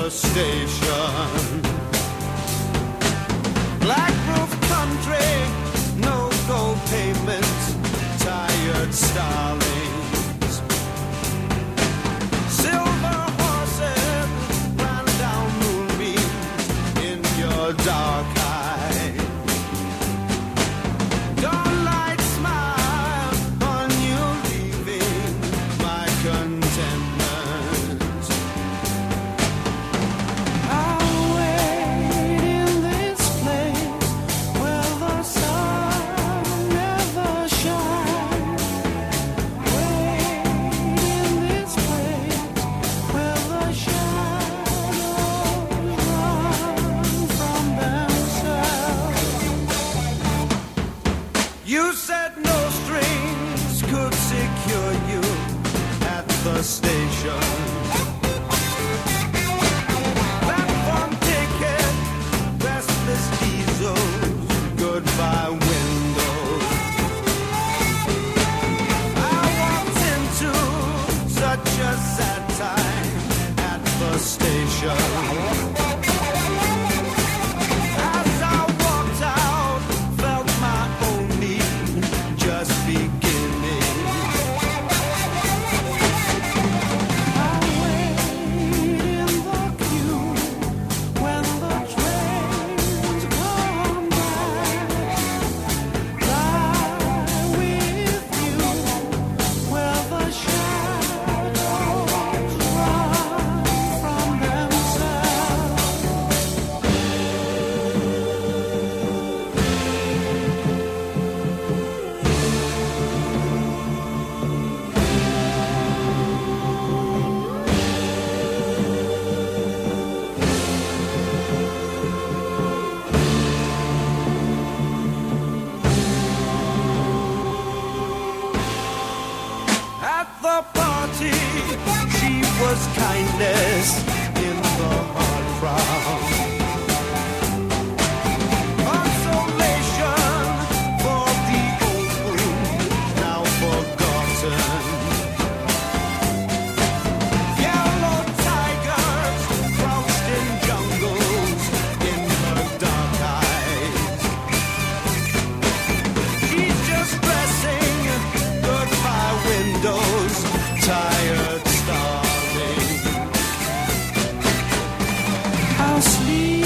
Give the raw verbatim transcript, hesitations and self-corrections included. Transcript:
the station. Black roof country, no gold pavement, tired starlings. Silver horses ran down moonbeams in your dark eye. Dawnlight smile on you leaving my contentment. I'll wait in this place where the sun never shines. Wait in this place where the shadows run from themselves. You said no strings could secure you at the station. Platform ticket, restless diesels, goodbye windows. I walked into such a sad time at the station. As I walked out, felt my own need just beginning. I wait in the queue when the trains come back. Lie with you where the shadows run from themselves. At the party, she was kindness in the hard crowd. Consolation for the old wound, now forgotten. Yellow tigers crouched in jungles in her dark eyes. She's just dressing goodbye windows, tired starving. I'll sleep